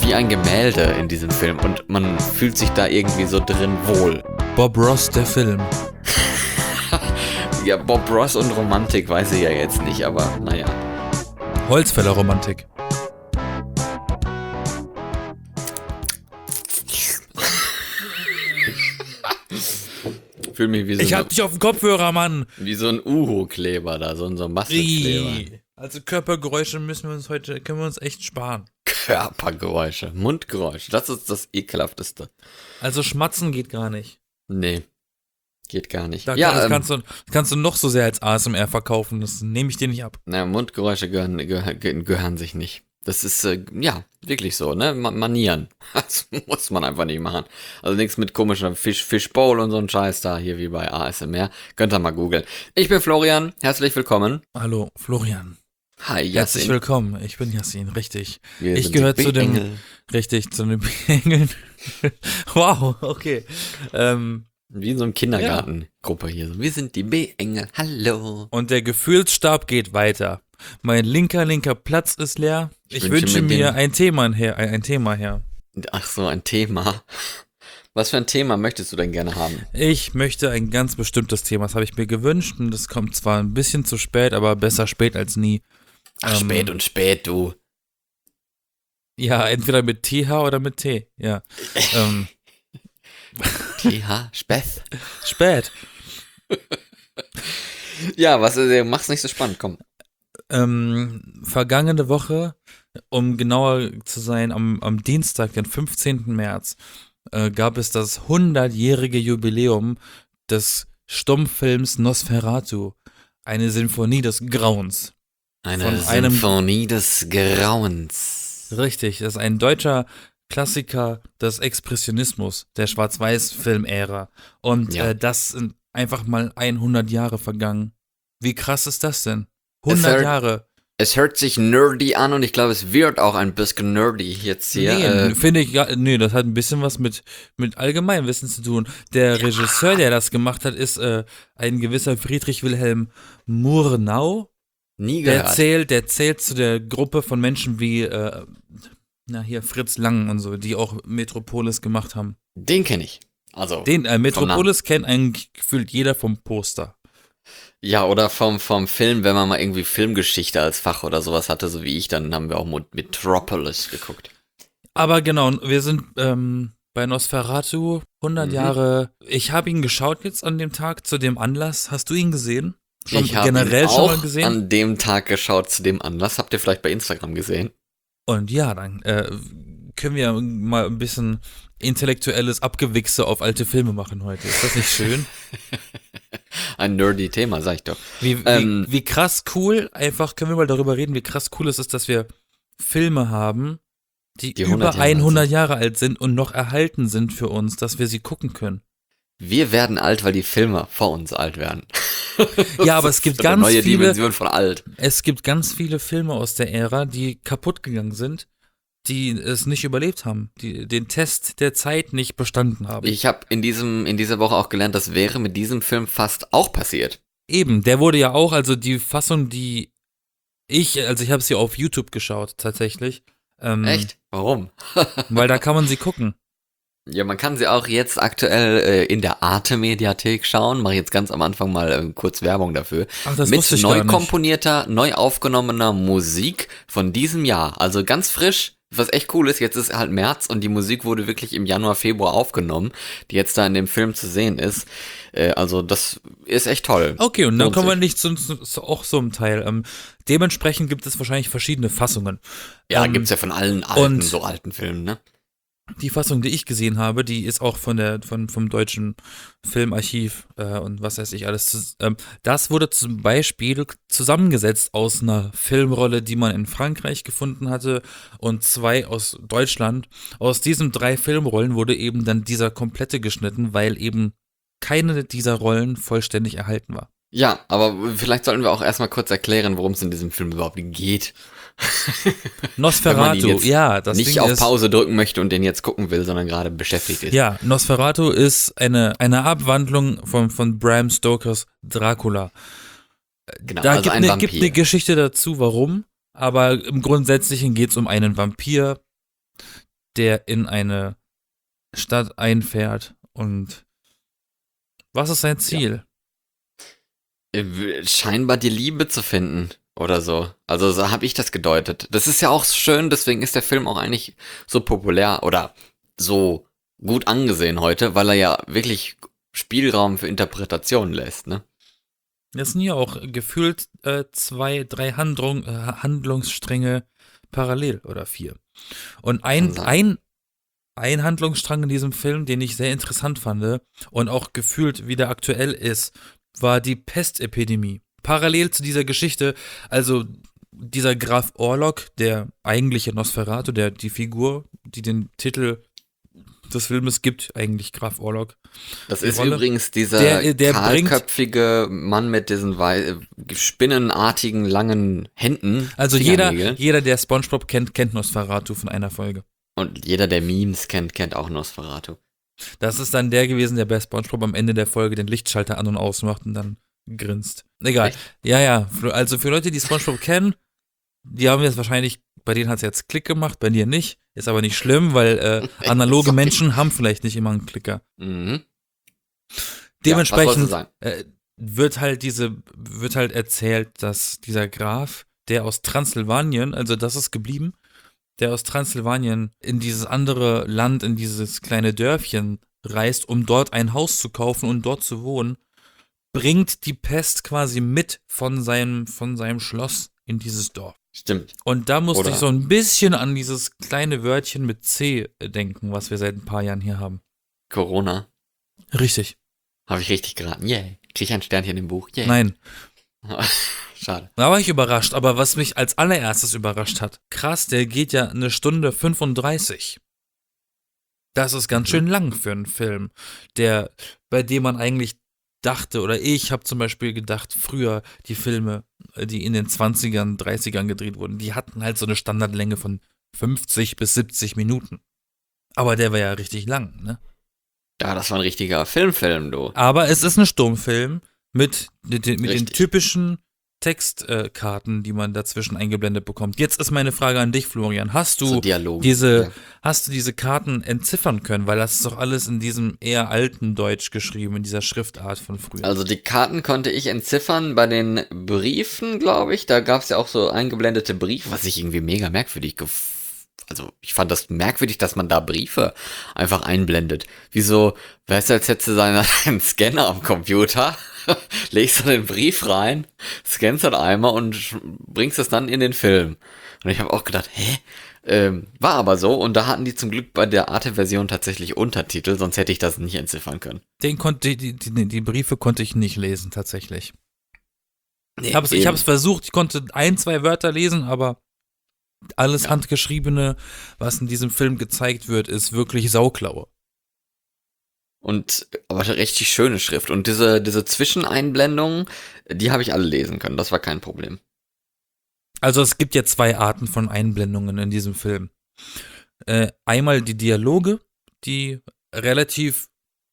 wie ein Gemälde in diesem Film und man fühlt sich da irgendwie so drin wohl. Bob Ross, der Film. Ja, Bob Ross und Romantik weiß ich ja jetzt nicht, aber naja. Holzfäller-Romantik. Fühl mich wie so Ich hab dich auf dem Kopfhörer, Mann. wie so ein Uhu-Kleber da, so ein Massenkleber. Also Körpergeräusche können wir uns echt sparen. Körpergeräusche, Mundgeräusche, das ist das Ekelhafteste. Also schmatzen geht gar nicht. Nee, geht gar nicht. Das kannst du noch so sehr als ASMR verkaufen, das nehme ich dir nicht ab. Mundgeräusche gehören sich nicht. Das ist, wirklich so, ne? Manieren. Das muss man einfach nicht machen. Also nichts mit komischer Fishbowl und so ein Scheiß da, hier wie bei ASMR. Könnt ihr mal googeln. Ich bin Florian, herzlich willkommen. Hallo, Florian. Hi, Yassin. Herzlich willkommen, ich bin Yassin, richtig. Ich gehöre zu den B-Engeln. Wow, okay. Wie in so einem Kindergartengruppe hier. So, wir sind die B-Engel, hallo. Und der Gefühlsstab geht weiter. Mein linker Platz ist leer. Ich wünsche mir ein Thema her. Ach so, ein Thema. Was für ein Thema möchtest du denn gerne haben? Ich möchte ein ganz bestimmtes Thema. Das habe ich mir gewünscht und das kommt zwar ein bisschen zu spät, aber besser spät als nie. Ach, spät und spät, du. Ja, entweder mit TH oder mit T, ja. TH, Speth. Spät. Ja, mach's nicht so spannend, komm. Vergangene Woche, um genauer zu sein, am Dienstag, den 15. März, gab es das 100-jährige Jubiläum des Stummfilms Nosferatu, eine Sinfonie des Grauens. Eine Sinfonie des Grauens. Richtig, das ist ein deutscher Klassiker des Expressionismus, der Schwarz-Weiß-Film-Ära. Und das sind einfach mal 100 Jahre vergangen. Wie krass ist das denn? 100 Jahre. Es hört sich nerdy an und ich glaube, es wird auch ein bisschen nerdy jetzt hier. Nee, finde ich, das hat ein bisschen was mit Allgemeinwissen zu tun. Der Regisseur, der das gemacht hat, ist ein gewisser Friedrich Wilhelm Murnau. Nie gehört. Der zählt zu der Gruppe von Menschen wie, Fritz Lang und so, die auch Metropolis gemacht haben. Den kenne ich. Also. Metropolis kennt eigentlich gefühlt jeder vom Poster. Ja, oder vom Film, wenn man mal irgendwie Filmgeschichte als Fach oder sowas hatte, so wie ich, dann haben wir auch Metropolis geguckt. Aber genau, wir sind bei Nosferatu, 100 Jahre. Ich habe ihn geschaut jetzt an dem Tag zu dem Anlass. Hast du ihn gesehen? Ich habe ihn auch an dem Tag geschaut zu dem Anlass. Habt ihr vielleicht bei Instagram gesehen? Und ja, dann können wir mal ein bisschen intellektuelles Abgewichse auf alte Filme machen heute. Ist das nicht schön? Ein nerdy Thema, sag ich doch. Wie krass cool, einfach können wir mal darüber reden, wie krass cool es ist, dass wir Filme haben, die über 100 Jahre alt sind und noch erhalten sind für uns, dass wir sie gucken können. Wir werden alt, weil die Filme vor uns alt werden. Ja, aber es gibt ganz neue viele Dimension von alt. Es gibt ganz viele Filme aus der Ära, die kaputt gegangen sind, die es nicht überlebt haben, die den Test der Zeit nicht bestanden haben. Ich habe in dieser Woche auch gelernt, das wäre mit diesem Film fast auch passiert. Eben, der wurde ja auch, also die Fassung, ich habe sie auf YouTube geschaut, tatsächlich. Echt? Warum? Weil da kann man sie gucken. Ja, man kann sie auch jetzt aktuell in der Arte-Mediathek schauen. Mache jetzt ganz am Anfang mal kurz Werbung dafür. Ach, das mit wusste ich neu gar nicht. komponierter, neu aufgenommener Musik von diesem Jahr. Also ganz frisch, was echt cool ist. Jetzt ist halt März und die Musik wurde wirklich im Januar, Februar aufgenommen, die jetzt da in dem Film zu sehen ist. Also das ist echt toll. Okay, und dann kommen wir nicht zu auch so einem Teil. Dementsprechend gibt es wahrscheinlich verschiedene Fassungen. Ja, gibt's ja von allen so alten Filmen, ne? Die Fassung, die ich gesehen habe, die ist auch vom deutschen Filmarchiv und was weiß ich alles. Das wurde zum Beispiel zusammengesetzt aus einer Filmrolle, die man in Frankreich gefunden hatte und 2 aus Deutschland. Aus diesen 3 Filmrollen wurde eben dann dieser komplette geschnitten, weil eben keine dieser Rollen vollständig erhalten war. Ja, aber vielleicht sollten wir auch erstmal kurz erklären, worum es in diesem Film überhaupt geht. Nosferatu, ja, das nicht Ding auf ist, Pause drücken möchte und den jetzt gucken will, sondern gerade beschäftigt ist. Ja, Nosferatu ist eine Abwandlung von Bram Stokers Dracula. Genau, Da also ein Vampir. gibt eine Geschichte dazu, warum, aber im Grundsätzlichen geht es um einen Vampir, der in eine Stadt einfährt und was ist sein Ziel? Scheinbar die Liebe zu finden oder so. Also so habe ich das gedeutet. Das ist ja auch schön, deswegen ist der Film auch eigentlich so populär oder so gut angesehen heute, weil er ja wirklich Spielraum für Interpretation lässt, ne? Das sind ja auch gefühlt 2, 3 Handlungsstränge parallel oder 4. Und Kann sein. ein Handlungsstrang in diesem Film, den ich sehr interessant fand und auch gefühlt wieder aktuell ist, war die Pestepidemie. Parallel zu dieser Geschichte, also dieser Graf Orlok, der eigentliche Nosferatu, die Figur, die den Titel des Filmes gibt, eigentlich Graf Orlok, Das die ist Rolle, übrigens dieser der bringt, kahlköpfige Mann mit diesen spinnenartigen langen Händen, also Fingernägeln. jeder, der SpongeBob kennt, kennt Nosferatu von einer Folge. Und jeder, der Memes kennt, kennt auch Nosferatu. Das ist dann der gewesen, der bei SpongeBob am Ende der Folge den Lichtschalter an- und ausmacht und dann grinst. Egal. Echt? Ja. Also für Leute, die SpongeBob kennen, die haben jetzt wahrscheinlich, bei denen hat es jetzt Klick gemacht, bei dir nicht. Ist aber nicht schlimm, weil analoge Sorry. Menschen haben vielleicht nicht immer einen Klicker. Mhm. Ja, was wolltest du Dementsprechend sagen? wird halt erzählt, dass dieser Graf, der aus Transsilvanien, also das ist geblieben, der aus Transsilvanien in dieses andere Land, in dieses kleine Dörfchen reist, um dort ein Haus zu kaufen und dort zu wohnen, bringt die Pest quasi mit von seinem Schloss in dieses Dorf. Stimmt. Und da musste Oder- ich so ein bisschen an dieses kleine Wörtchen mit C denken, was wir seit ein paar Jahren hier haben. Corona. Richtig. Habe ich richtig geraten. Yay. Krieg ich ein Sternchen im Buch. Yay. Nein. Schade. Da war ich überrascht, aber was mich als allererstes überrascht hat, krass, der geht ja 1 Stunde 35. Das ist ganz schön lang für einen Film, bei dem man eigentlich dachte, oder ich habe zum Beispiel gedacht, früher die Filme, die in den 20ern, 30ern gedreht wurden, die hatten halt so eine Standardlänge von 50 bis 70 Minuten. Aber der war ja richtig lang, ne? Ja, das war ein richtiger Filmfilm, du. Aber es ist ein Stummfilm mit den Richtig. typischen Textkarten, die man dazwischen eingeblendet bekommt. Jetzt ist meine Frage an dich, Florian. Hast So du Dialog. diese, Ja. hast du diese Karten entziffern können? Weil das ist doch alles in diesem eher alten Deutsch geschrieben, in dieser Schriftart von früher. Also die Karten konnte ich entziffern bei den Briefen, glaube ich. Da gab es ja auch so eingeblendete Briefe, was ich irgendwie mega merkwürdig Also ich fand das merkwürdig, dass man da Briefe einfach einblendet. Wieso, weißt du, als hättest du einen Scanner am Computer, legst du den Brief rein, scannst dann einmal und bringst es dann in den Film. Und ich habe auch gedacht, war aber so. Und da hatten die zum Glück bei der Arte-Version tatsächlich Untertitel, sonst hätte ich das nicht entziffern können. Die Briefe konnte ich nicht lesen, tatsächlich. Nee, Ich habe es versucht, ich konnte 1, 2 Wörter lesen, aber alles Handgeschriebene, was in diesem Film gezeigt wird, ist wirklich Sauklaue. Und aber richtig schöne Schrift. Und diese Zwischeneinblendungen, die habe ich alle lesen können. Das war kein Problem. Also es gibt ja 2 Arten von Einblendungen in diesem Film. Einmal die Dialoge, die relativ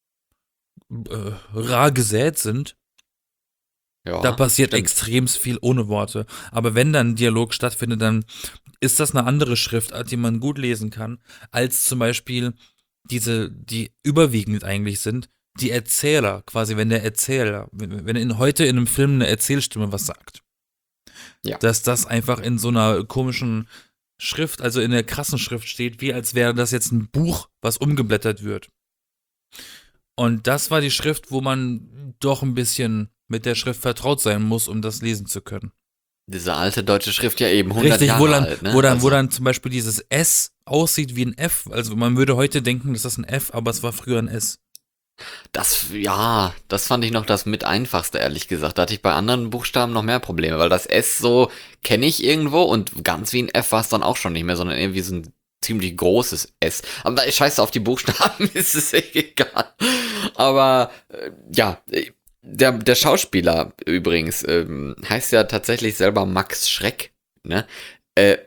rar gesät sind. Ja, Da passiert stimmt. extrem viel ohne Worte. Aber wenn dann Dialog stattfindet, dann ist das eine andere Schriftart, die man gut lesen kann, als zum Beispiel die überwiegend eigentlich sind, die Erzähler, quasi, wenn der Erzähler, wenn heute in einem Film eine Erzählstimme was sagt. Ja. Dass das einfach in so einer komischen Schrift, also in der krassen Schrift steht, wie als wäre das jetzt ein Buch, was umgeblättert wird. Und das war die Schrift, wo man doch ein bisschen mit der Schrift vertraut sein muss, um das lesen zu können. Diese alte deutsche Schrift ja eben 100 Richtig, Jahre alt, ne? wo dann zum Beispiel dieses S aussieht wie ein F. Also man würde heute denken, das ist ein F, aber es war früher ein S. Das fand ich noch das mit einfachste, ehrlich gesagt. Da hatte ich bei anderen Buchstaben noch mehr Probleme, weil das S so kenne ich irgendwo und ganz wie ein F war es dann auch schon nicht mehr, sondern irgendwie so ein ziemlich großes S. Aber da scheiße auf die Buchstaben, ist es egal. Aber der Schauspieler übrigens heißt ja tatsächlich selber Max Schreck, ne?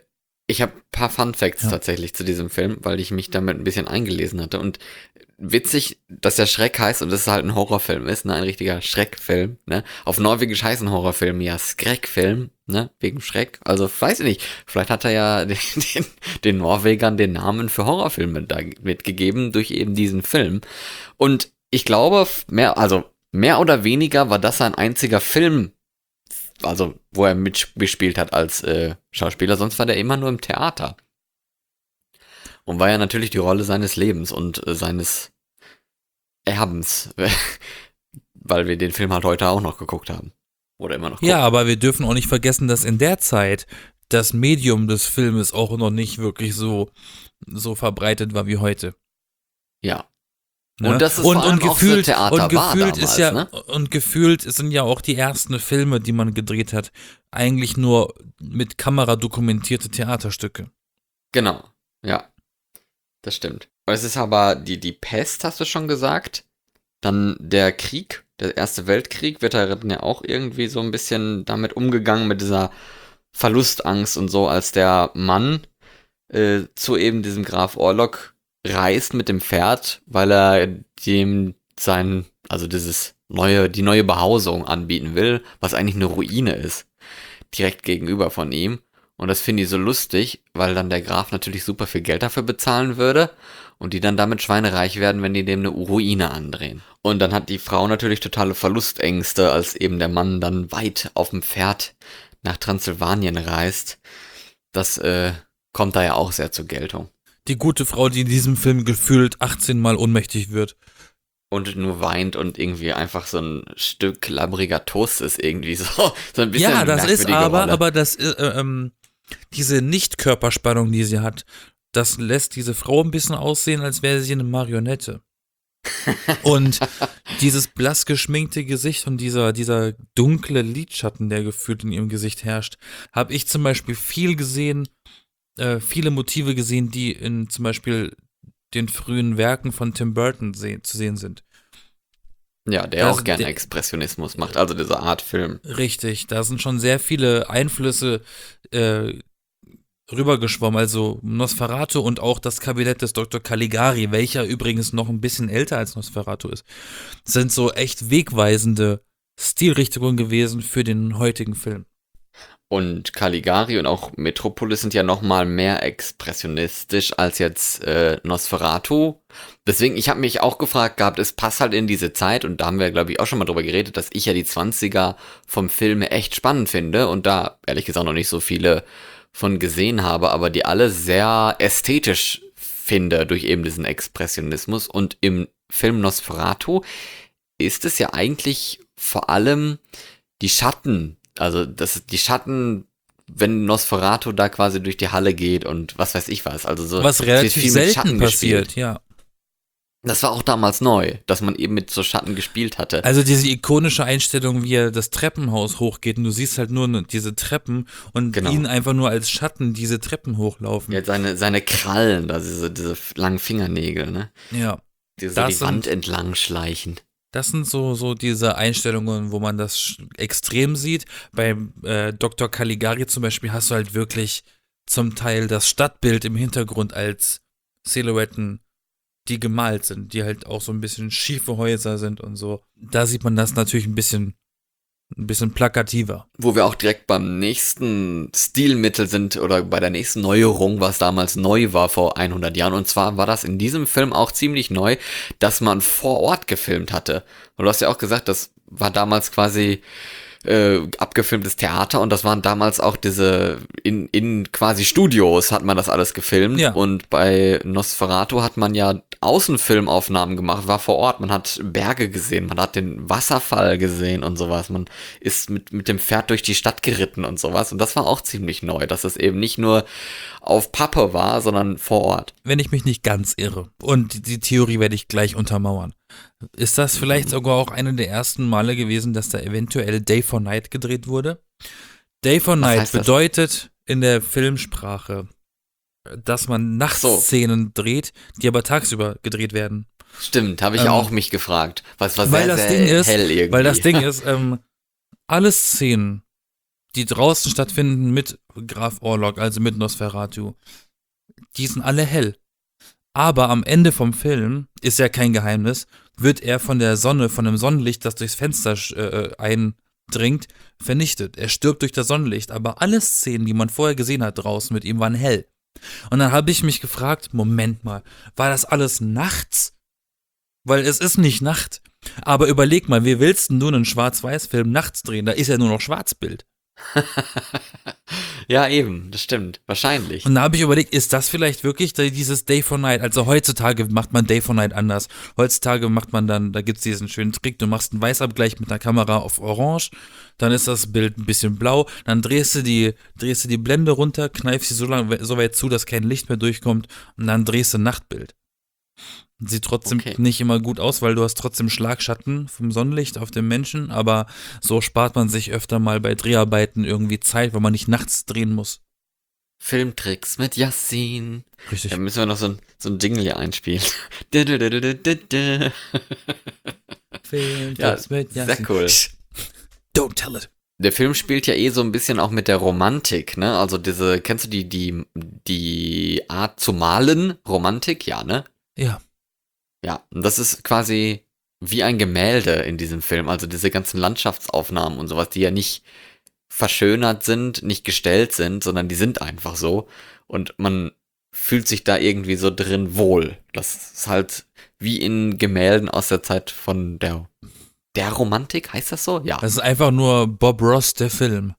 Ich habe ein paar Fun Facts Ja. tatsächlich zu diesem Film, weil ich mich damit ein bisschen eingelesen hatte. Und witzig, dass der Schreck heißt und dass es halt ein Horrorfilm ist, ne? Ein richtiger Schreckfilm, ne? Auf Norwegisch heißen Horrorfilm ja Skreckfilm, ne? Wegen Schreck. Also, weiß ich nicht. Vielleicht hat er ja den Norwegern den Namen für Horrorfilme da mitgegeben durch eben diesen Film. Und ich glaube, mehr oder weniger war das sein einziger Film, also wo er mitgespielt hat als Schauspieler, sonst war der immer nur im Theater. Und war ja natürlich die Rolle seines Lebens und seines Erbens, weil wir den Film halt heute auch noch geguckt haben. Oder immer noch gucken. Ja, aber wir dürfen auch nicht vergessen, dass in der Zeit das Medium des Filmes auch noch nicht wirklich so verbreitet war wie heute. Ja. Ne? Und das ist vor allem auch so Theater war damals, ist ja, ne? und gefühlt sind ja auch die ersten Filme, die man gedreht hat, eigentlich nur mit Kamera dokumentierte Theaterstücke. Genau, ja. Das stimmt. Es ist aber die Pest, hast du schon gesagt. Dann der Krieg, der Erste Weltkrieg, wird darin ja auch irgendwie so ein bisschen damit umgegangen, mit dieser Verlustangst und so, als der Mann zu eben diesem Graf Orlok reist mit dem Pferd, weil er dem die neue Behausung anbieten will, was eigentlich eine Ruine ist, direkt gegenüber von ihm. Und das finde ich so lustig, weil dann der Graf natürlich super viel Geld dafür bezahlen würde und die dann damit schweinereich werden, wenn die dem eine Ruine andrehen. Und dann hat die Frau natürlich totale Verlustängste, als eben der Mann dann weit auf dem Pferd nach Transsilvanien reist. Das kommt da ja auch sehr zur Geltung. Die gute Frau, die in diesem Film gefühlt 18 Mal ohnmächtig wird. Und nur weint und irgendwie einfach so ein Stück labbriger Toast ist irgendwie so ein bisschen Ja, das ist merkwürdige Rolle. aber diese Nicht-Körperspannung, die sie hat, das lässt diese Frau ein bisschen aussehen, als wäre sie eine Marionette. Und dieses blass geschminkte Gesicht und dieser dunkle Lidschatten, der gefühlt in ihrem Gesicht herrscht, habe ich zum Beispiel viele Motive gesehen, die in zum Beispiel den frühen Werken von Tim Burton zu sehen sind. Ja, der auch gerne Expressionismus macht, also diese Art Film. Richtig, da sind schon sehr viele Einflüsse rübergeschwommen, also Nosferatu und auch das Kabinett des Dr. Caligari, welcher übrigens noch ein bisschen älter als Nosferatu ist, sind so echt wegweisende Stilrichtungen gewesen für den heutigen Film. Und Caligari und auch Metropolis sind ja noch mal mehr expressionistisch als jetzt Nosferatu. Deswegen, ich habe mich auch gefragt gehabt, es passt halt in diese Zeit und da haben wir, glaube ich, auch schon mal drüber geredet, dass ich ja die 20er vom Film echt spannend finde und da ehrlich gesagt noch nicht so viele von gesehen habe, aber die alle sehr ästhetisch finde durch eben diesen Expressionismus. Und im Film Nosferatu ist es ja eigentlich vor allem die Schatten, also die Schatten, wenn Nosferatu da quasi durch die Halle geht und was weiß ich was. Also so, was relativ viel mit selten Schatten passiert, gespielt. ja. Das war auch damals neu, dass man eben mit so Schatten gespielt hatte. Also diese ikonische Einstellung, wie er das Treppenhaus hochgeht und du siehst halt nur diese Treppen und Genau. ihn einfach nur als Schatten diese Treppen hochlaufen. Ja, seine Krallen, also diese langen Fingernägel, ne? Ja. Die so die Wand entlang schleichen. Das sind so diese Einstellungen, wo man das extrem sieht. Bei Dr. Caligari zum Beispiel hast du halt wirklich zum Teil das Stadtbild im Hintergrund als Silhouetten, die gemalt sind, die halt auch so ein bisschen schiefe Häuser sind und so. Da sieht man das natürlich ein bisschen plakativer. Wo wir auch direkt beim nächsten Stilmittel sind oder bei der nächsten Neuerung, was damals neu war vor 100 Jahren. Und zwar war das in diesem Film auch ziemlich neu, dass man vor Ort gefilmt hatte. Und du hast ja auch gesagt, das war damals quasi abgefilmtes Theater und das waren damals auch diese in quasi Studios hat man das alles gefilmt. Ja. Und bei Nosferatu hat man ja Außenfilmaufnahmen gemacht, war vor Ort, man hat Berge gesehen, man hat den Wasserfall gesehen und sowas, man ist mit dem Pferd durch die Stadt geritten und sowas und das war auch ziemlich neu, dass es eben nicht nur auf Pappe war, sondern vor Ort. Wenn ich mich nicht ganz irre, und die Theorie werde ich gleich untermauern, ist das vielleicht sogar auch eine der ersten Male gewesen, dass da eventuell Day for Night gedreht wurde? Day for Night bedeutet in der Filmsprache, dass man Nachtszenen dreht, die aber tagsüber gedreht werden. Stimmt, habe ich auch mich gefragt. Was war weil sehr, das sehr Ding ist, hell irgendwie. Weil das Ding ist, alle Szenen, die draußen stattfinden mit Graf Orlok, also mit Nosferatu, die sind alle hell. Aber am Ende vom Film, ist ja kein Geheimnis, wird er von der Sonne, von dem Sonnenlicht, das durchs Fenster eindringt, vernichtet. Er stirbt durch das Sonnenlicht, aber alle Szenen, die man vorher gesehen hat draußen mit ihm, waren hell. Und dann habe ich mich gefragt, Moment mal, war das alles nachts? Weil es ist nicht Nacht. Aber überleg mal, wie willst denn du einen Schwarz-Weiß-Film nachts drehen? Da ist ja nur noch Schwarzbild. Ja, eben, das stimmt. Wahrscheinlich. Und da habe ich überlegt, ist das vielleicht wirklich dieses Day for Night? Also heutzutage macht man Day for Night anders. Heutzutage macht man dann, da gibt es diesen schönen Trick, du machst einen Weißabgleich mit einer Kamera auf Orange, dann ist das Bild ein bisschen blau, dann drehst du die Blende runter, kneifst sie so weit zu, dass kein Licht mehr durchkommt und dann drehst du ein Nachtbild. Sieht trotzdem nicht immer gut aus, weil du hast trotzdem Schlagschatten vom Sonnenlicht auf dem Menschen, aber so spart man sich öfter mal bei Dreharbeiten irgendwie Zeit, weil man nicht nachts drehen muss. Filmtricks mit Yassin. Richtig. Da müssen wir noch so ein Jingle hier einspielen. Filmtricks mit sehr Yassin. cool. Don't tell it. Der Film spielt ja so ein bisschen auch mit der Romantik, ne? Also kennst du die Art zu malen? Romantik, ja, ne? Ja. Ja, und das ist quasi wie ein Gemälde in diesem Film. Also diese ganzen Landschaftsaufnahmen und sowas, die ja nicht verschönert sind, nicht gestellt sind, sondern die sind einfach so. Und man fühlt sich da irgendwie so drin wohl. Das ist halt wie in Gemälden aus der Zeit von der Romantik, heißt das so? Ja. Das ist einfach nur Bob Ross, der Film.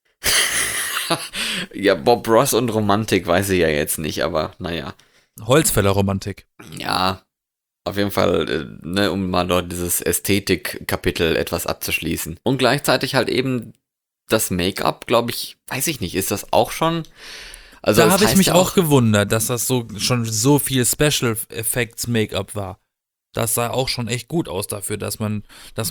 Ja, Bob Ross und Romantik weiß ich ja jetzt nicht, aber naja. Holzfäller-Romantik. Ja, auf jeden Fall, ne, um mal dort dieses Ästhetik-Kapitel etwas abzuschließen. Und gleichzeitig halt eben das Make-up, glaube ich, weiß ich nicht, ist das auch schon? Also da habe ich mich auch gewundert, dass das schon so viel Special Effects Make-up war. Das sah auch schon echt gut aus dafür, dass man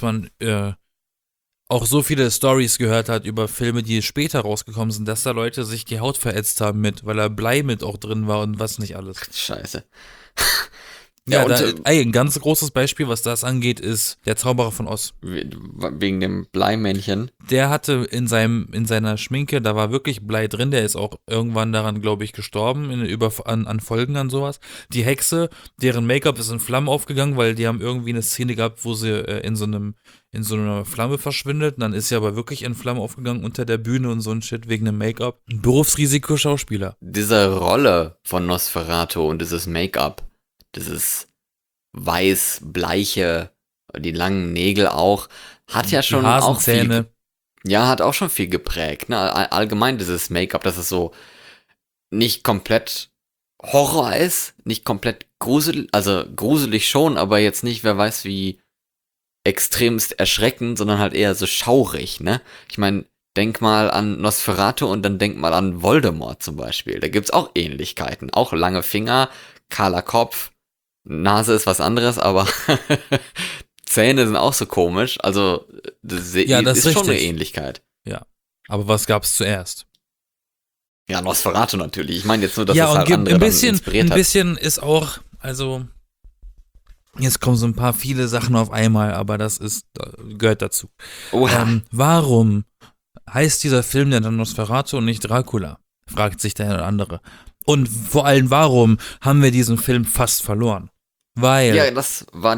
auch so viele Stories gehört hat über Filme, die später rausgekommen sind, dass da Leute sich die Haut verätzt haben weil da Blei mit auch drin war und was nicht alles. Scheiße. Ja, ein ganz großes Beispiel, was das angeht, ist der Zauberer von Oz. Wegen dem Bleimännchen. Der hatte in seiner Schminke, da war wirklich Blei drin, der ist auch irgendwann daran, glaube ich, gestorben, an Folgen an sowas. Die Hexe, deren Make-up ist in Flammen aufgegangen, weil die haben irgendwie eine Szene gehabt, wo sie in so einer Flamme verschwindet. Und dann ist sie aber wirklich in Flammen aufgegangen unter der Bühne und so ein Shit wegen dem Make-up. Ein Berufsrisiko-Schauspieler. Diese Rolle von Nosferatu und dieses Make-up, dieses weiß, bleiche, die langen Nägel auch, hat ja schon auch viel, hat auch schon viel geprägt, ne? Allgemein dieses Make-up, dass es so nicht komplett Horror ist, nicht komplett gruselig, also gruselig schon, aber jetzt nicht, wer weiß wie extremst erschreckend, sondern halt eher so schaurig, ne? Ich meine, denk mal an Nosferatu und dann denk mal an Voldemort zum Beispiel. Da gibt's auch Ähnlichkeiten, auch lange Finger, kahler Kopf, Nase ist was anderes, aber Zähne sind auch so komisch. Also, das ist schon eine Ähnlichkeit. Ja, aber was gab's zuerst? Ja, Nosferatu natürlich. Ich meine jetzt nur, dass es halt andere inspiriert hat. Ein bisschen ist auch, also, jetzt kommen so ein paar viele Sachen auf einmal, aber gehört dazu. Warum heißt dieser Film denn dann Nosferatu und nicht Dracula? Fragt sich der eine oder andere. Und vor allem, warum haben wir diesen Film fast verloren? Weil. Ja, das war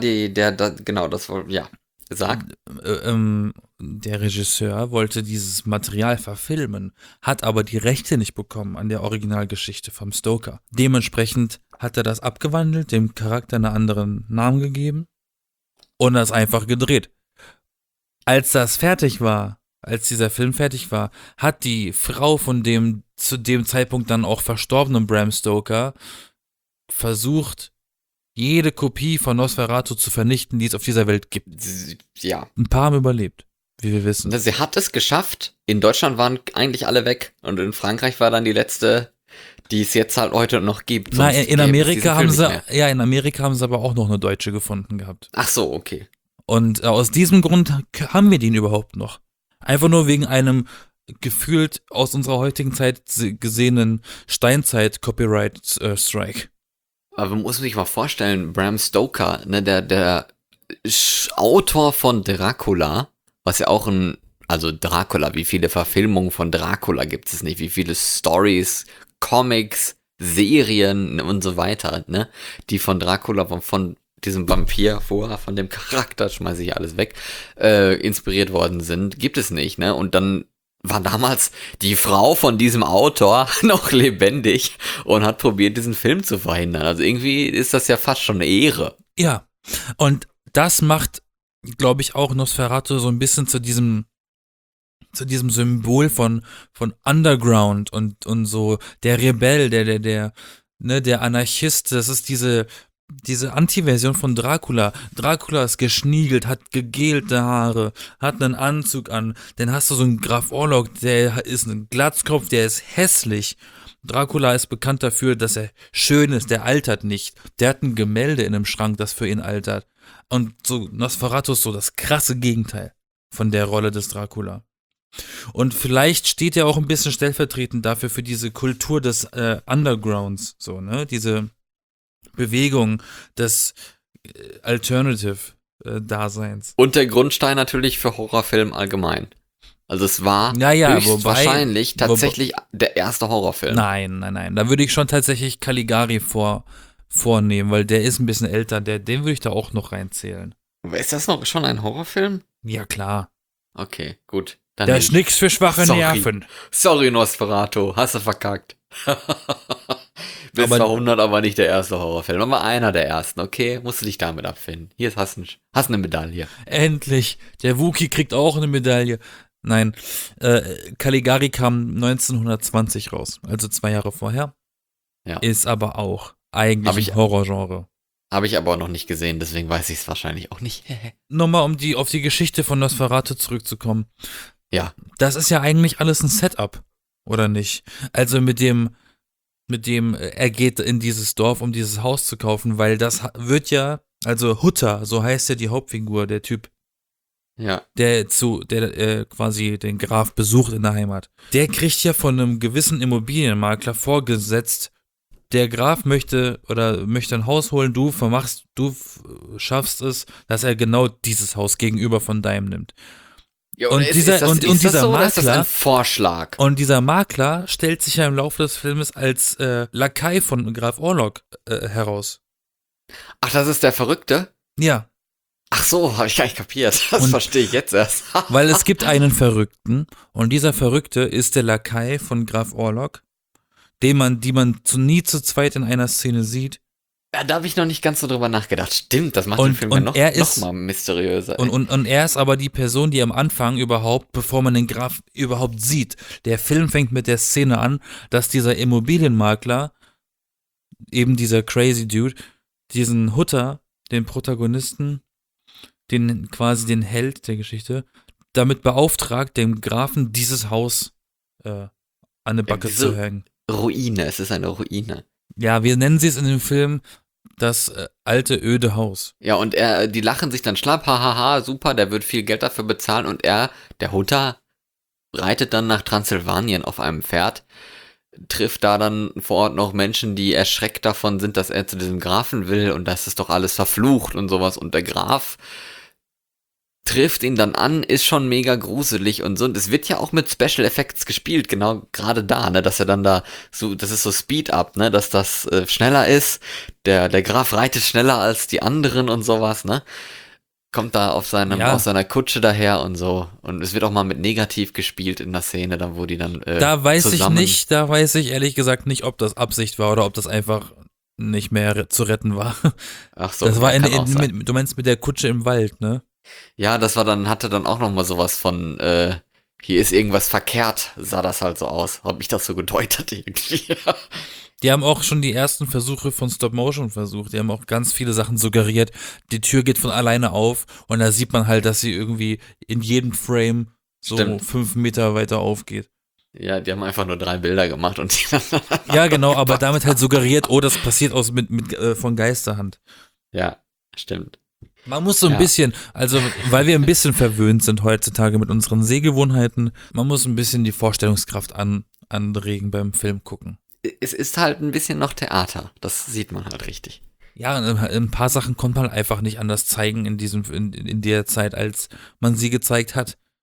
gesagt. Der Regisseur wollte dieses Material verfilmen, hat aber die Rechte nicht bekommen an der Originalgeschichte vom Stoker. Dementsprechend hat er das abgewandelt, dem Charakter einen anderen Namen gegeben und das einfach gedreht. Als dieser Film fertig war, hat die Frau von dem zu dem Zeitpunkt dann auch verstorbenen Bram Stoker versucht, jede Kopie von Nosferatu zu vernichten, die es auf dieser Welt gibt. Ja. Ein paar haben überlebt, wie wir wissen. Sie hat es geschafft. In Deutschland waren eigentlich alle weg. Und in Frankreich war dann die letzte, die es jetzt halt heute noch gibt. In Amerika haben sie aber auch noch eine Deutsche gefunden gehabt. Ach so, okay. Und aus diesem Grund haben wir den überhaupt noch. Einfach nur wegen einem gefühlt aus unserer heutigen Zeit gesehenen Steinzeit-Copyright-Strike. Aber man muss sich mal vorstellen, Bram Stoker, ne, der Autor von Dracula, was ja auch ein Also Dracula, wie viele Verfilmungen von Dracula gibt es nicht? Wie viele Stories, Comics, Serien und so weiter, ne? Die von Dracula, von diesem Vampir vorher, von dem Charakter, schmeiße ich alles weg, inspiriert worden sind, gibt es nicht, ne? Und dann war damals die Frau von diesem Autor noch lebendig und hat probiert, diesen Film zu verhindern. Also irgendwie ist das ja fast schon eine Ehre. Ja, und das macht, glaube ich, auch Nosferatu so ein bisschen zu diesem Symbol von Underground und so der Rebell, der Anarchist. Das ist diese Anti-Version von Dracula. Dracula ist geschniegelt, hat gegelte Haare, hat einen Anzug an. Dann hast du so einen Graf Orlok, der ist ein Glatzkopf, der ist hässlich. Dracula ist bekannt dafür, dass er schön ist, der altert nicht. Der hat ein Gemälde in einem Schrank, das für ihn altert. Und so Nosferatu ist so das krasse Gegenteil von der Rolle des Dracula. Und vielleicht steht er auch ein bisschen stellvertretend dafür für diese Kultur des Undergrounds, so, ne? Diese Bewegung des Alternative-Daseins. Und der Grundstein natürlich für Horrorfilm allgemein. Also es war höchstwahrscheinlich tatsächlich der erste Horrorfilm. Nein. Da würde ich schon tatsächlich Caligari vornehmen, weil der ist ein bisschen älter. Den würde ich da auch noch reinzählen. Aber ist das noch schon ein Horrorfilm? Ja, klar. Okay, gut. Dann Der ist nix für schwache Nerven. Sorry, Nosferatu, hast du verkackt. Bis 200 aber nicht der erste Horrorfilm, aber einer der ersten, okay? Musst du dich damit abfinden. Hier hast du eine Medaille. Endlich, der Wookie kriegt auch eine Medaille. Nein, Caligari kam 1920 raus, also 2 Jahre vorher. Ja. Ist aber auch eigentlich ein Horrorgenre. Habe ich aber auch noch nicht gesehen, deswegen weiß ich es wahrscheinlich auch nicht. Nochmal, auf die Geschichte von Nosferatu zurückzukommen. Ja. Das ist ja eigentlich alles ein Setup, oder nicht? Also mit dem er geht in dieses Dorf, um dieses Haus zu kaufen, weil das wird ja, also Hutter, so heißt ja die Hauptfigur, der Typ, ja, der quasi den Graf besucht in der Heimat. Der kriegt ja von einem gewissen Immobilienmakler vorgesetzt, der Graf möchte ein Haus holen, du schaffst es, dass er genau dieses Haus gegenüber von deinem nimmt. Ja, und dieser Makler, ist das ein Vorschlag? Und dieser Makler stellt sich ja im Laufe des Filmes als Lakai von Graf Orlok heraus. Ach, das ist der Verrückte? Ja. Ach so, habe ich gar nicht kapiert. Das verstehe ich jetzt erst. Weil es gibt einen Verrückten und dieser Verrückte ist der Lakai von Graf Orlok, die man nie zu zweit in einer Szene sieht. Ja, da habe ich noch nicht ganz so drüber nachgedacht. Stimmt, das macht den Film ja noch mal mysteriöser. Und er ist aber die Person, die am Anfang bevor man den Graf überhaupt sieht, der Film fängt mit der Szene an, dass dieser Immobilienmakler, eben dieser crazy Dude, diesen Hutter, den Protagonisten, quasi den Held der Geschichte, damit beauftragt, dem Grafen dieses Haus an eine Backe zu hängen. Ruine, es ist eine Ruine. Ja, wir nennen sie es in dem Film das alte, öde Haus. Ja, und die lachen sich dann schlapp, hahaha, super, der wird viel Geld dafür bezahlen und der Hutter, reitet dann nach Transsilvanien auf einem Pferd, trifft da dann vor Ort noch Menschen, die erschreckt davon sind, dass er zu diesem Grafen will und das ist doch alles verflucht und sowas und der Graf trifft ihn dann an, ist schon mega gruselig und so. Und es wird ja auch mit Special Effects gespielt, genau gerade da, ne, dass er dann da so, das ist so Speed-Up, ne, dass das schneller ist. Der Graf reitet schneller als die anderen und sowas, ne. Kommt da aus seiner Kutsche daher und so. Und es wird auch mal mit Negativ gespielt in der Szene, dann wo die dann da weiß ich ehrlich gesagt nicht, ob das Absicht war oder ob das einfach nicht mehr zu retten war. Ach so. Das war du meinst mit der Kutsche im Wald, ne? Ja, hatte dann auch noch mal sowas von, hier ist irgendwas verkehrt, sah das halt so aus. Hab ich das so gedeutet irgendwie. Die haben auch schon die ersten Versuche von Stop-Motion versucht. Die haben auch ganz viele Sachen suggeriert. Die Tür geht von alleine auf und da sieht man halt, dass sie irgendwie in jedem Frame so 5 Meter weiter aufgeht. Ja, die haben einfach nur 3 Bilder gemacht und die ja, genau, aber damit halt suggeriert, das passiert von Geisterhand. Ja, stimmt. Man muss so ein bisschen, also weil wir ein bisschen verwöhnt sind heutzutage mit unseren Sehgewohnheiten, man muss ein bisschen die Vorstellungskraft anregen beim Film gucken. Es ist halt ein bisschen noch Theater, das sieht man halt richtig. Ja, ein paar Sachen konnte man einfach nicht anders zeigen in der Zeit, als man sie gezeigt hat.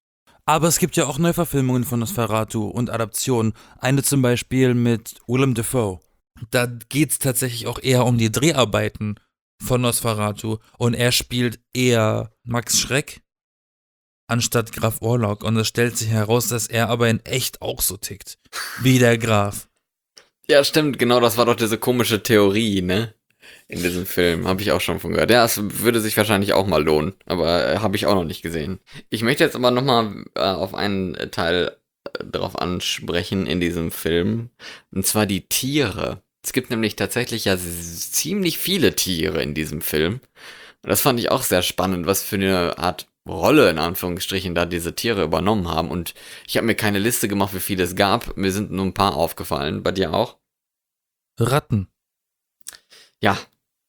Aber es gibt ja auch Neuverfilmungen von Nosferatu und Adaptionen. Eine zum Beispiel mit Willem Dafoe. Da geht es tatsächlich auch eher um die Dreharbeiten von Nosferatu und er spielt eher Max Schreck anstatt Graf Orlok und es stellt sich heraus, dass er aber in echt auch so tickt, wie der Graf. Ja, stimmt, genau, das war doch diese komische Theorie, ne? In diesem Film, habe ich auch schon von gehört. Ja, es würde sich wahrscheinlich auch mal lohnen, aber habe ich auch noch nicht gesehen. Ich möchte jetzt aber nochmal auf einen Teil drauf ansprechen in diesem Film, und zwar die Tiere. Es gibt nämlich tatsächlich ja ziemlich viele Tiere in diesem Film. Und das fand ich auch sehr spannend, was für eine Art Rolle in Anführungsstrichen da diese Tiere übernommen haben. Und ich habe mir keine Liste gemacht, wie viele es gab. Mir sind nur ein paar aufgefallen. Bei dir auch? Ratten. Ja,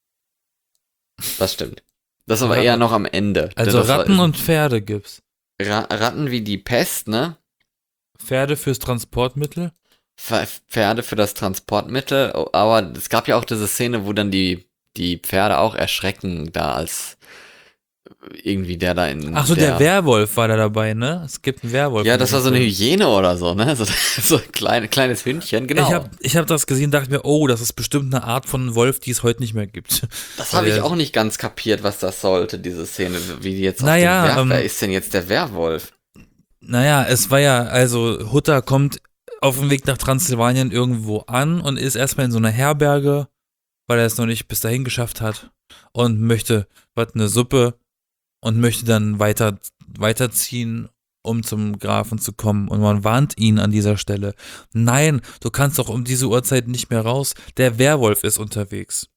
das stimmt. Das aber Ratten. eher noch am Ende. Also das Ratten und Pferde gibt's. Ratten wie die Pest, ne? Pferde fürs Transportmittel. Pferde für das Transportmittel. Aber es gab ja auch diese Szene, wo dann die Pferde auch erschrecken, da als irgendwie der da in. Ach so, der Werwolf war da dabei, ne? Es gibt einen Werwolf. Ja, das war so eine Hyäne oder so, ne? So ein kleines Hündchen, genau. Ich hab das gesehen, dachte mir, oh, das ist bestimmt eine Art von Wolf, die es heute nicht mehr gibt. Das habe ich auch nicht ganz kapiert, was das sollte, diese Szene. Wie die jetzt wer ist denn jetzt der Werwolf? Naja, es war ja, also Hutter kommt auf dem Weg nach Transsilvanien irgendwo an und ist erstmal in so einer Herberge, weil er es noch nicht bis dahin geschafft hat und möchte eine Suppe und möchte dann weiterziehen, um zum Grafen zu kommen. Und man warnt ihn an dieser Stelle. Nein, du kannst doch um diese Uhrzeit nicht mehr raus. Der Werwolf ist unterwegs.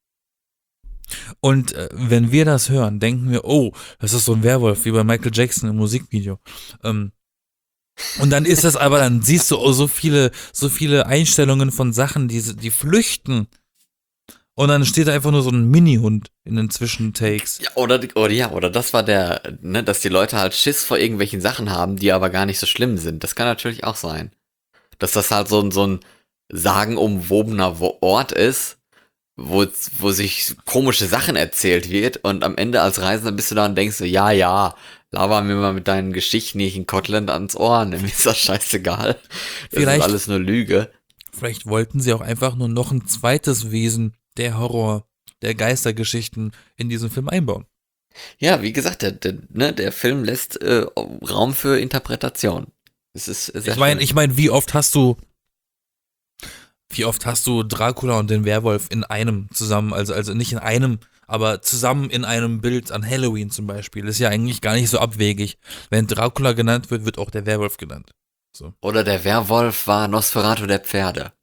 Und wenn wir das hören, denken wir, oh, das ist so ein Werwolf, wie bei Michael Jackson im Musikvideo. Und dann ist das aber, dann siehst du so viele Einstellungen von Sachen, die flüchten. Und dann steht da einfach nur so ein Mini-Hund in den Zwischentakes. Ja, oder das war ne, dass die Leute halt Schiss vor irgendwelchen Sachen haben, die aber gar nicht so schlimm sind. Das kann natürlich auch sein. Dass das halt so ein sagenumwobener Ort ist, wo sich komische Sachen erzählt wird und am Ende als Reisender bist du da und denkst so, ja, laber mir mal mit deinen Geschichten hier in Kotlin ans Ohr, mir ist das scheißegal. Das ist alles nur Lüge. Vielleicht wollten sie auch einfach nur noch ein zweites Wesen der Horror, der Geistergeschichten in diesen Film einbauen. Ja, wie gesagt, der Film lässt Raum für Interpretation. Es ist sehr ich meine, wie oft hast du Dracula und den Werwolf in einem zusammen, also nicht in einem, aber zusammen in einem Bild an Halloween zum Beispiel. Das ist ja eigentlich gar nicht so abwegig. Wenn Dracula genannt wird, wird auch der Werwolf genannt. So. Oder der Werwolf war Nosferatu der Pferde.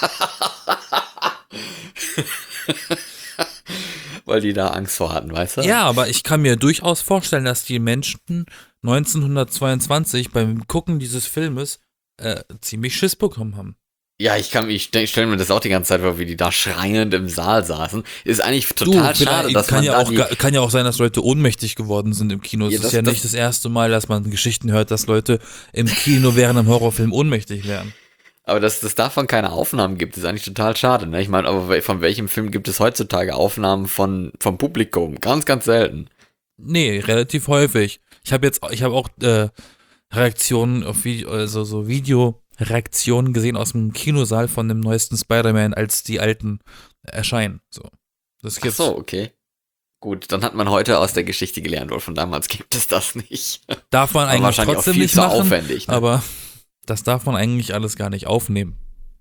Weil die da Angst vor hatten, weißt du? Ja, aber ich kann mir durchaus vorstellen, dass die Menschen 1922 beim Gucken dieses Filmes ziemlich Schiss bekommen haben. Ja, ich stelle mir das auch die ganze Zeit vor, wie die da schreiend im Saal saßen. Ist eigentlich total schade, dass kann ja auch sein, dass Leute ohnmächtig geworden sind im Kino. Es ist ja nicht das erste Mal, dass man Geschichten hört, dass Leute im Kino während einem Horrorfilm ohnmächtig werden. Aber dass es davon keine Aufnahmen gibt, ist eigentlich total schade. Ne? Ich meine, aber von welchem Film gibt es heutzutage Aufnahmen vom Publikum? Ganz, ganz selten. Nee, relativ häufig. Ich habe auch Reaktionen auf Video, also so Videoreaktionen gesehen aus dem Kinosaal von dem neuesten Spider-Man, als die alten erscheinen. So. Das gibt's. Ach so, okay. Gut, dann hat man heute aus der Geschichte gelernt, weil von damals gibt es das nicht. Darf man eigentlich wahrscheinlich trotzdem auch viel nicht zu machen, aufwendig, ne? Aber das darf man eigentlich alles gar nicht aufnehmen.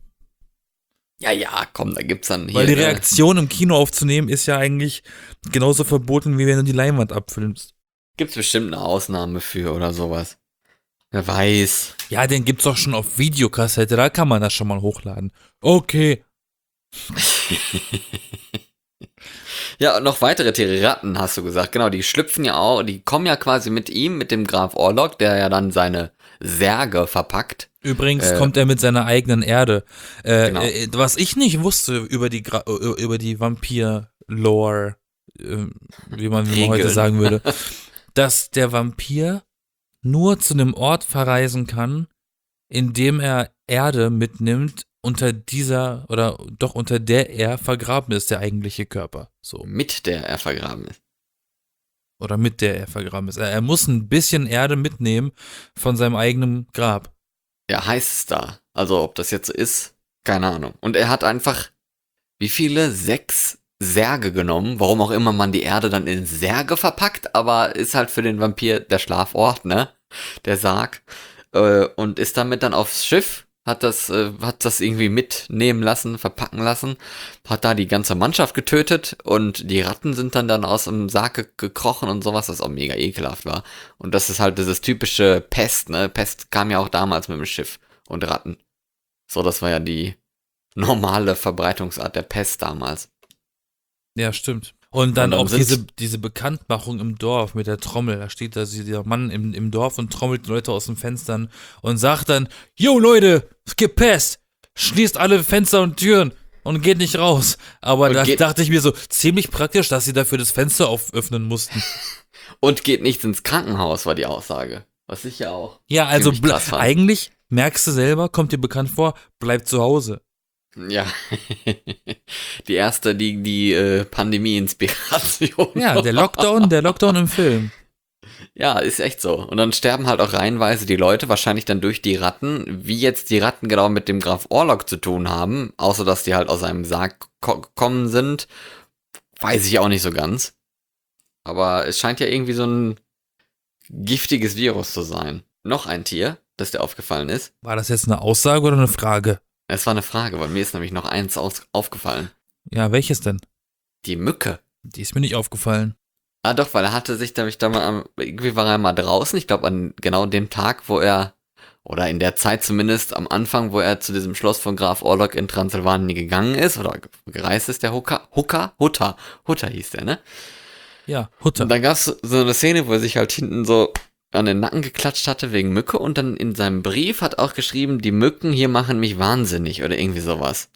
Ja, komm, da gibt's dann hier. Weil die Reaktion im Kino aufzunehmen ist ja eigentlich genauso verboten, wie wenn du die Leinwand abfilmst. Gibt's bestimmt eine Ausnahme für oder sowas. Wer weiß. Ja, den gibt's doch schon auf Videokassette, da kann man das schon mal hochladen. Okay. Ja, und noch weitere Tiere, Ratten, hast du gesagt. Genau, die schlüpfen ja auch, die kommen ja quasi mit ihm, mit dem Graf Orlok, der ja dann seine Särge verpackt. Übrigens kommt er mit seiner eigenen Erde. Genau. Was ich nicht wusste über die Vampir-Lore, wie man heute sagen würde, dass der Vampir nur zu einem Ort verreisen kann, in dem er Erde mitnimmt, unter der er vergraben ist, der eigentliche Körper. So. Mit der er vergraben ist. Oder mit der er vergraben ist. Er muss ein bisschen Erde mitnehmen von seinem eigenen Grab. Ja, heißt es da. Also, ob das jetzt so ist, keine Ahnung. Und er hat einfach, wie viele? 6 Särge genommen. Warum auch immer man die Erde dann in Särge verpackt, aber ist halt für den Vampir der Schlafort, ne? Der Sarg. Und ist damit dann aufs Schiff, hat das irgendwie mitnehmen lassen, verpacken lassen, hat da die ganze Mannschaft getötet und die Ratten sind dann aus dem Sarg gekrochen und sowas, was auch mega ekelhaft war. Und das ist halt dieses typische Pest, ne? Pest kam ja auch damals mit dem Schiff und Ratten. So, das war ja die normale Verbreitungsart der Pest damals. Ja, stimmt. Und dann Und dann auch sind- diese Bekanntmachung im Dorf mit der Trommel. Da steht da dieser Mann im Dorf und trommelt die Leute aus den Fenstern und sagt dann, yo Leute, es gibt Pest, schließt alle Fenster und Türen und geht nicht raus. Aber Und da geht- dachte ich mir so, ziemlich praktisch, dass sie dafür das Fenster öffnen mussten. Und geht nicht ins Krankenhaus, war die Aussage. Was ich ja auch. Ja, also ziemlich krass fand. eigentlich merkst du selber, kommt dir bekannt vor, bleib zu Hause. Ja. Die erste, die Pandemie-Inspiration. Ja, der Lockdown im Film. Ja, ist echt so. Und dann sterben halt auch reihenweise die Leute, wahrscheinlich dann durch die Ratten. Wie jetzt die Ratten genau mit dem Graf Orlok zu tun haben, außer dass die halt aus einem Sarg gekommen sind, weiß ich auch nicht so ganz. Aber es scheint ja irgendwie so ein giftiges Virus zu sein. Noch ein Tier, das dir aufgefallen ist. War das jetzt eine Aussage oder eine Frage? Es war eine Frage, weil mir ist nämlich noch eins aufgefallen. Ja, welches denn? Die Mücke. Die ist mir nicht aufgefallen. Ah doch, weil er hatte sich nämlich da mal, irgendwie war er mal draußen, ich glaube an genau dem Tag, wo er, oder in der Zeit zumindest am Anfang, wo er zu diesem Schloss von Graf Orlok in Transsilvanien gegangen ist, oder gereist ist, der Hutter hieß der, ne? Ja, Hutter. Und dann gab's so eine Szene, wo er sich halt hinten so an den Nacken geklatscht hatte wegen Mücke und dann in seinem Brief hat auch geschrieben, die Mücken hier machen mich wahnsinnig oder irgendwie sowas.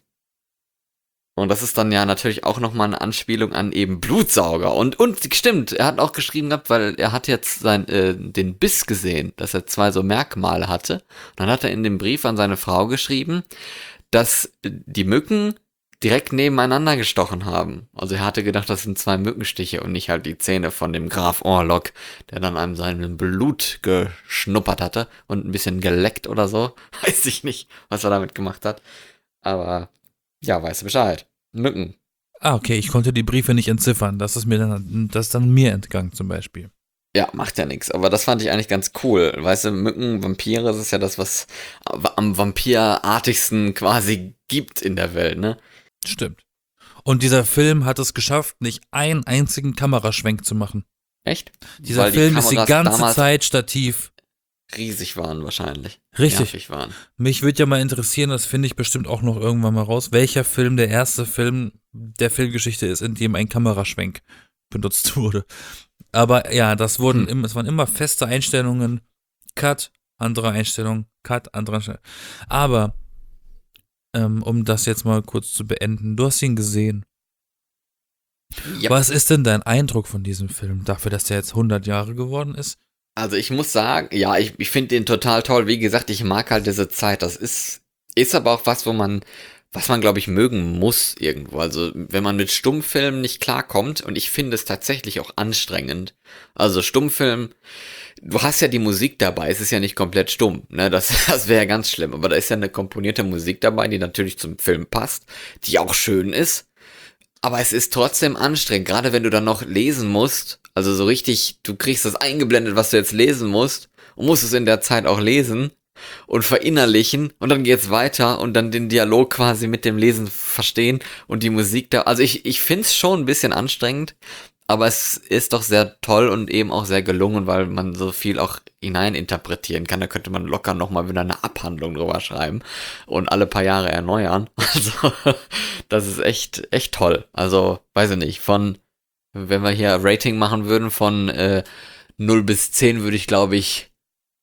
Und das ist dann ja natürlich auch nochmal eine Anspielung an eben Blutsauger. Und stimmt, er hat auch geschrieben gehabt, weil er hat jetzt den Biss gesehen, dass er 2 so Merkmale hatte. Und dann hat er in dem Brief an seine Frau geschrieben, dass die Mücken direkt nebeneinander gestochen haben. Also er hatte gedacht, das sind 2 Mückenstiche und nicht halt die Zähne von dem Graf Orlok, der dann einem seinem Blut geschnuppert hatte und ein bisschen geleckt oder so. Weiß ich nicht, was er damit gemacht hat. Aber ja, weißt du Bescheid. Mücken. Ah, okay, ich konnte die Briefe nicht entziffern. Das ist dann mir entgangen zum Beispiel. Ja, macht ja nichts. Aber das fand ich eigentlich ganz cool. Weißt du, Mücken, Vampire, das ist ja das, was am vampirartigsten quasi gibt in der Welt, ne? Stimmt. Und dieser Film hat es geschafft, nicht einen einzigen Kameraschwenk zu machen. Echt? Dieser Weil Film ist die Kameras ganze damals Zeit Stativ. riesig waren wahrscheinlich. Richtig. Nervig waren. Mich würde ja mal interessieren, das finde ich bestimmt auch noch irgendwann mal raus, welcher Film der erste Film der Filmgeschichte ist, in dem ein Kameraschwenk benutzt wurde. Aber ja, es waren immer feste Einstellungen. Cut, andere Einstellung, Cut, andere Einstellung. Aber, um das jetzt mal kurz zu beenden, du hast ihn gesehen. Ja. Was ist denn dein Eindruck von diesem Film, dafür, dass der jetzt 100 Jahre geworden ist? Also ich muss sagen, ja, ich finde den total toll. Wie gesagt, ich mag halt diese Zeit. Das ist aber auch was, was man, glaube ich, mögen muss irgendwo. Also wenn man mit Stummfilmen nicht klarkommt, und ich finde es tatsächlich auch anstrengend. Also Stummfilm, du hast ja die Musik dabei, es ist ja nicht komplett stumm, ne? Das wäre ja ganz schlimm. Aber da ist ja eine komponierte Musik dabei, die natürlich zum Film passt, die auch schön ist. Aber es ist trotzdem anstrengend, gerade wenn du dann noch lesen musst. Also so richtig, du kriegst das eingeblendet, was du jetzt lesen musst und musst es in der Zeit auch lesen und verinnerlichen und dann geht's weiter und dann den Dialog quasi mit dem Lesen verstehen und die Musik da. Also ich find's schon ein bisschen anstrengend, aber es ist doch sehr toll und eben auch sehr gelungen, weil man so viel auch hineininterpretieren kann. Da könnte man locker nochmal wieder eine Abhandlung drüber schreiben und alle paar Jahre erneuern. Also das ist echt toll. Also weiß ich nicht, wenn wir hier Rating machen würden von 0 bis 10, würde ich, glaube ich,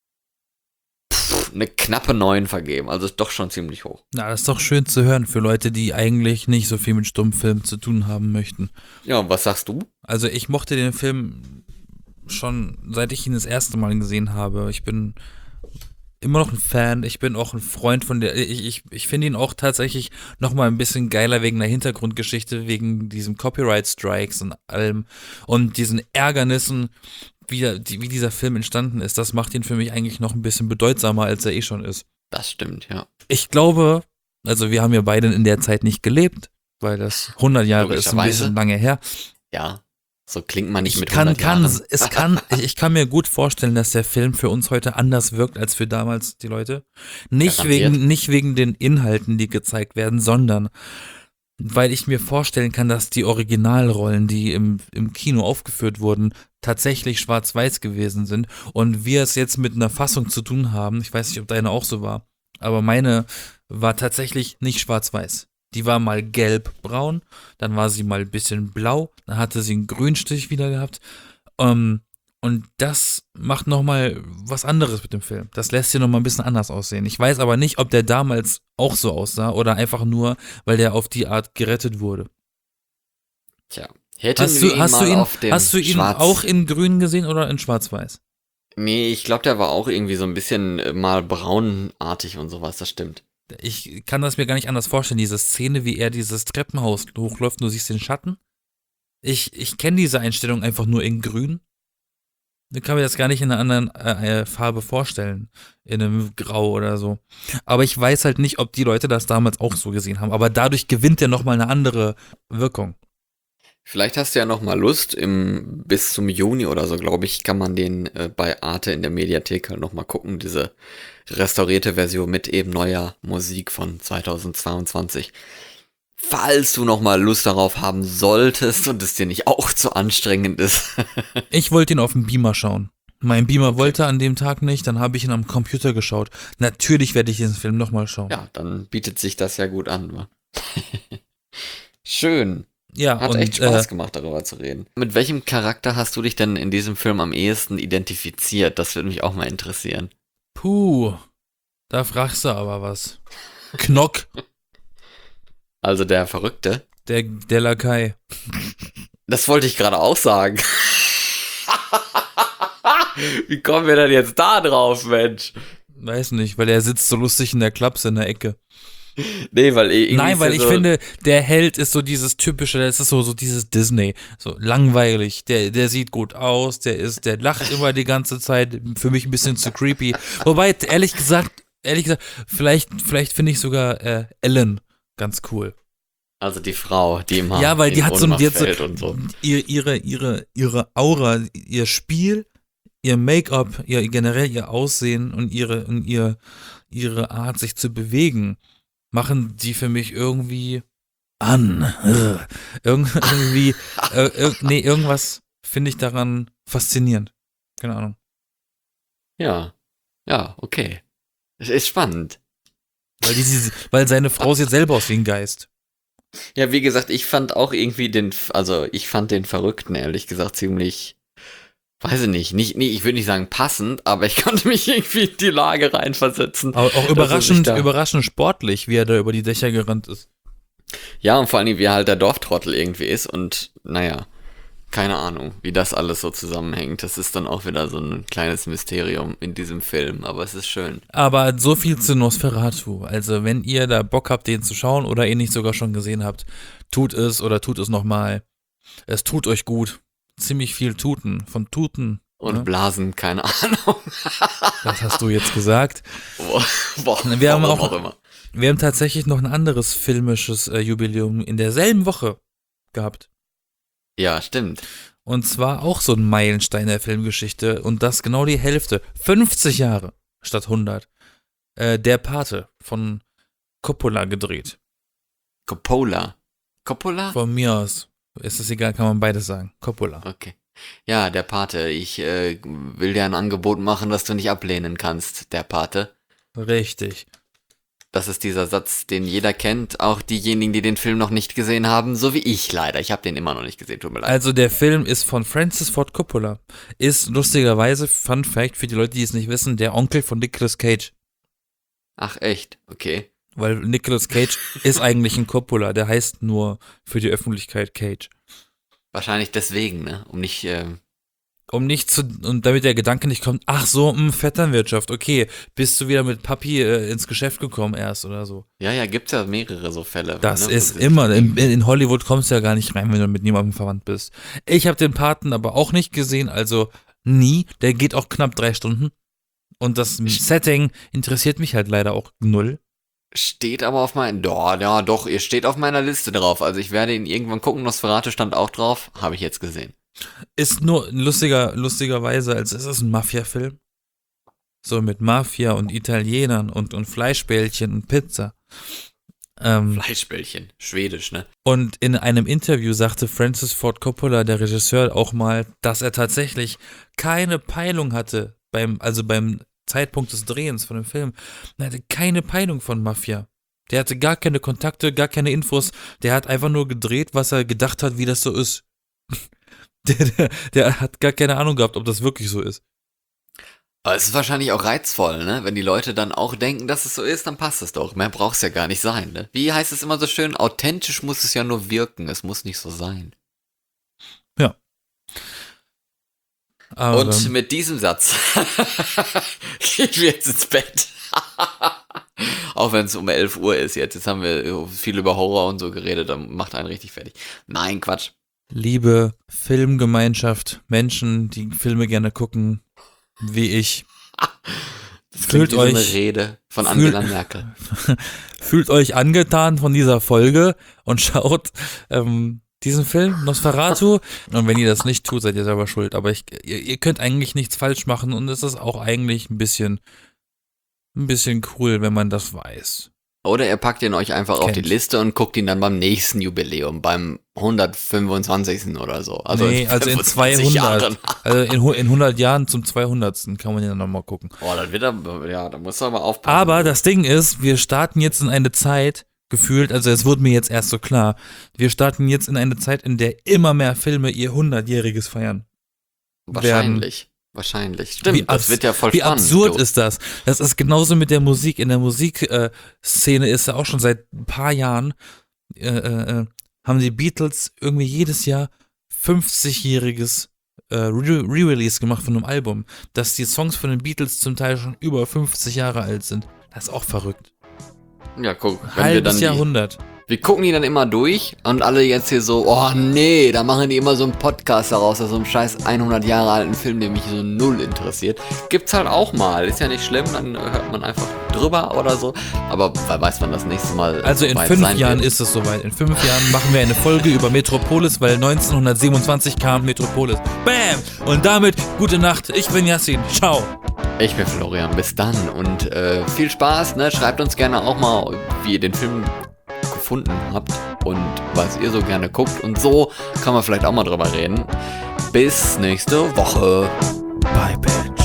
eine knappe 9 vergeben. Also ist doch schon ziemlich hoch. Na, das ist doch schön zu hören für Leute, die eigentlich nicht so viel mit Stummfilmen zu tun haben möchten. Ja, und was sagst du? Also ich mochte den Film schon, seit ich ihn das erste Mal gesehen habe. Ich bin immer noch ein Fan. Ich bin auch ein Freund von der. Ich finde ihn auch tatsächlich noch mal ein bisschen geiler wegen der Hintergrundgeschichte, wegen diesem Copyright-Strikes und allem und diesen Ärgernissen, wie dieser Film entstanden ist. Das macht ihn für mich eigentlich noch ein bisschen bedeutsamer, als er eh schon ist. Das stimmt, ja. Ich glaube, also wir haben ja beide in der Zeit nicht gelebt, weil das 100 Jahre ist ein bisschen lange her. Ja, so klingt man nicht Ich mit kann, 100 Jahren. ich kann mir gut vorstellen, dass der Film für uns heute anders wirkt als für damals die Leute. Nicht Garantiert. nicht wegen den Inhalten, die gezeigt werden, sondern weil ich mir vorstellen kann, dass die Originalrollen, die im Kino aufgeführt wurden, tatsächlich schwarz-weiß gewesen sind und wir es jetzt mit einer Fassung zu tun haben. Ich weiß nicht, ob deine auch so war, aber meine war tatsächlich nicht schwarz-weiß. Die war mal gelb-braun, dann war sie mal ein bisschen blau, dann hatte sie einen Grünstich wieder gehabt. Und das macht nochmal was anderes mit dem Film. Das lässt sie nochmal ein bisschen anders aussehen. Ich weiß aber nicht, ob der damals auch so aussah oder einfach nur, weil der auf die Art gerettet wurde. Tja, hätten wir ihn mal auf dem hast du ihn auch in grün gesehen oder in schwarz-weiß? Nee, ich glaube, der war auch irgendwie so ein bisschen mal braunartig und sowas, das stimmt. Ich kann das mir gar nicht anders vorstellen, diese Szene, wie er dieses Treppenhaus hochläuft und du siehst den Schatten. Ich kenne diese Einstellung einfach nur in grün. Ich kann mir das gar nicht in einer anderen Farbe vorstellen. In einem Grau oder so. Aber ich weiß halt nicht, ob die Leute das damals auch so gesehen haben. Aber dadurch gewinnt er nochmal eine andere Wirkung. Vielleicht hast du ja noch mal Lust, bis zum Juni oder so, glaube ich, kann man den bei Arte in der Mediathek halt noch mal gucken, diese restaurierte Version mit eben neuer Musik von 2022. Falls du noch mal Lust darauf haben solltest und es dir nicht auch zu anstrengend ist. Ich wollte ihn auf dem Beamer schauen. Mein Beamer wollte an dem Tag nicht, dann habe ich ihn am Computer geschaut. Natürlich werde ich diesen Film nochmal schauen. Ja, dann bietet sich das ja gut an. Wa? Schön. Ja, Hat echt Spaß gemacht, darüber zu reden. Mit welchem Charakter hast du dich denn in diesem Film am ehesten identifiziert? Das würde mich auch mal interessieren. Puh, da fragst du aber was. Knock. Also der Verrückte? Der Lakai. Das wollte ich gerade auch sagen. Wie kommen wir denn jetzt da drauf, Mensch? Weiß nicht, weil er sitzt so lustig in der Klapse in der Ecke. Nee, weil irgendwie. Nein, weil ich finde, der Held ist so dieses typische, das ist so dieses Disney. So langweilig. Der sieht gut aus, der lacht immer die ganze Zeit. Für mich ein bisschen zu creepy. Wobei, ehrlich gesagt, vielleicht finde ich sogar Ellen ganz cool. Also die Frau, die immer ja, weil die hat so und so. ihre Aura, ihr Spiel, ihr Make-up, generell ihr Aussehen und ihre Art, sich zu bewegen, machen die für mich irgendwie an. Irgendwie, irgendwas finde ich daran faszinierend. Keine Ahnung. Ja, okay. Es ist spannend. Weil seine Frau sieht selber aus wie ein Geist. Ja, wie gesagt, ich fand auch irgendwie ich fand den Verrückten, ehrlich gesagt, ziemlich, weiß ich nicht, ich würde nicht sagen passend, aber ich konnte mich irgendwie in die Lage reinversetzen. Auch überraschend sportlich, wie er da über die Dächer gerannt ist. Ja, und vor allem, wie er halt der Dorftrottel irgendwie ist und, naja, keine Ahnung, wie das alles so zusammenhängt. Das ist dann auch wieder so ein kleines Mysterium in diesem Film, aber es ist schön. Aber so viel zu Nosferatu. Also, wenn ihr da Bock habt, den zu schauen oder ihr nicht sogar schon gesehen habt, tut es nochmal. Es tut euch gut. Ziemlich viel Tuten. Von Tuten. Und ne? Blasen, keine Ahnung. Das hast du jetzt gesagt. Boah, wir haben tatsächlich noch ein anderes filmisches Jubiläum in derselben Woche gehabt. Ja, stimmt. Und zwar auch so ein Meilenstein der Filmgeschichte und das genau die Hälfte. 50 Jahre statt 100. Der Pate von Coppola gedreht. Coppola? Von mir aus. Ist es egal, kann man beides sagen. Coppola. Okay. Ja, der Pate. Ich will dir ein Angebot machen, das du nicht ablehnen kannst, der Pate. Richtig. Das ist dieser Satz, den jeder kennt, auch diejenigen, die den Film noch nicht gesehen haben, so wie ich leider. Ich habe den immer noch nicht gesehen, tut mir leid. Also der Film ist von Francis Ford Coppola. Ist lustigerweise, Fun Fact für die Leute, die es nicht wissen, der Onkel von Nicolas Cage. Ach echt? Okay. Weil Nicolas Cage ist eigentlich ein Coppola, der heißt nur für die Öffentlichkeit Cage. Wahrscheinlich deswegen, ne? Um nicht und damit der Gedanke nicht kommt, ach so, Vetternwirtschaft, okay, bist du wieder mit Papi ins Geschäft gekommen erst oder so. Ja, gibt's ja mehrere so Fälle. Das ne? ist immer, in Hollywood kommst du ja gar nicht rein, wenn du mit niemandem verwandt bist. Ich habe den Paten aber auch nicht gesehen, also nie, der geht auch knapp 3 Stunden und das Setting interessiert mich halt leider auch null. Steht aber auf meinen, doch, ihr steht auf meiner Liste drauf. Also ich werde ihn irgendwann gucken, Nosferatu stand auch drauf, habe ich jetzt gesehen. Ist nur lustigerweise, als ist es ein Mafia-Film. So mit Mafia und Italienern und Fleischbällchen und Pizza. Fleischbällchen, schwedisch, ne? Und in einem Interview sagte Francis Ford Coppola, der Regisseur, auch mal, dass er tatsächlich keine Peilung hatte beim Zeitpunkt des Drehens von dem Film. Er hatte keine Peilung von Mafia. Der hatte gar keine Kontakte, gar keine Infos. Der hat einfach nur gedreht, was er gedacht hat, wie das so ist. Der hat gar keine Ahnung gehabt, ob das wirklich so ist. Aber es ist wahrscheinlich auch reizvoll, ne? Wenn die Leute dann auch denken, dass es so ist, dann passt es doch. Mehr braucht's ja gar nicht sein, ne? Wie heißt es immer so schön? Authentisch muss es ja nur wirken. Es muss nicht so sein. Ja. Aber und mit diesem Satz gehen wir jetzt ins Bett. Auch wenn es um 11 Uhr ist jetzt. Jetzt haben wir viel über Horror und so geredet. Dann macht einen richtig fertig. Nein, Quatsch. Liebe Filmgemeinschaft, Menschen, die Filme gerne gucken, wie ich. Das klingt wie so eine Rede von Angela Merkel. Fühlt euch angetan von dieser Folge und schaut diesen Film, Nosferatu. Und wenn ihr das nicht tut, seid ihr selber schuld. Aber ihr könnt eigentlich nichts falsch machen und es ist auch eigentlich ein bisschen cool, wenn man das weiß. Oder ihr packt ihn euch einfach auf die Liste und guckt ihn dann beim nächsten Jubiläum, beim 125. oder so. Also nee, also in 200. Jahren. Also in 100 Jahren zum 200. kann man ihn dann nochmal gucken. Oh, dann wird da muss er aber aufpassen. Aber das Ding ist, wir starten jetzt in eine Zeit, gefühlt, also es wurde mir jetzt erst so klar, wir starten jetzt in eine Zeit, in der immer mehr Filme ihr 100-jähriges feiern. Wahrscheinlich. Stimmt, das wird ja voll wie spannend. Wie absurd ist das? Das ist genauso mit der Musik. In der Musikszene ist ja auch schon seit ein paar Jahren, haben die Beatles irgendwie jedes Jahr 50-jähriges Re-Release gemacht von einem Album, dass die Songs von den Beatles zum Teil schon über 50 Jahre alt sind. Das ist auch verrückt. Ja, guck. Halbes Jahrhundert. Wir gucken die dann immer durch und alle jetzt hier so, oh nee, da machen die immer so einen Podcast daraus, aus so einem scheiß 100 Jahre alten Film, der mich so null interessiert. Gibt's halt auch mal, ist ja nicht schlimm, dann hört man einfach drüber oder so, aber wer weiß, wann das nächste Mal also in 5 Jahren ist es soweit. In 5 Jahren machen wir eine Folge über Metropolis, weil 1927 kam Metropolis. Bam! Und damit gute Nacht, ich bin Yassin, ciao! Ich bin Florian, bis dann und viel Spaß, ne? Schreibt uns gerne auch mal, wie ihr den Film gefunden habt und was ihr so gerne guckt und so kann man vielleicht auch mal drüber reden. Bis nächste Woche. Bye, bitch.